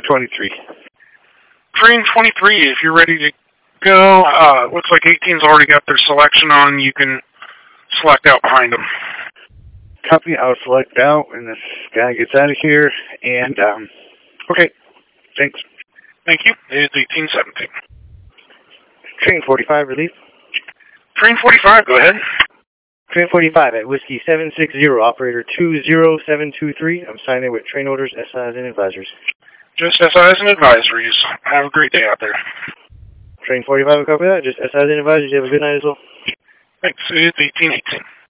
23. Train 23, if you're ready to go, looks like 18's already got their selection on. You can select out behind them. Copy, I'll select out, and this guy gets out of here, and, okay, thanks. Thank you. It's 1817. Train 45, relief. Train 45, go ahead. Train 45 at Whiskey 760, operator 20723. I'm signing with train orders, SIs, and advisors. Just SIs and advisories. Have a great day out there. Train 45, copy that. Just SIs and advisors. You have a good night as well. Thanks. It's 1818.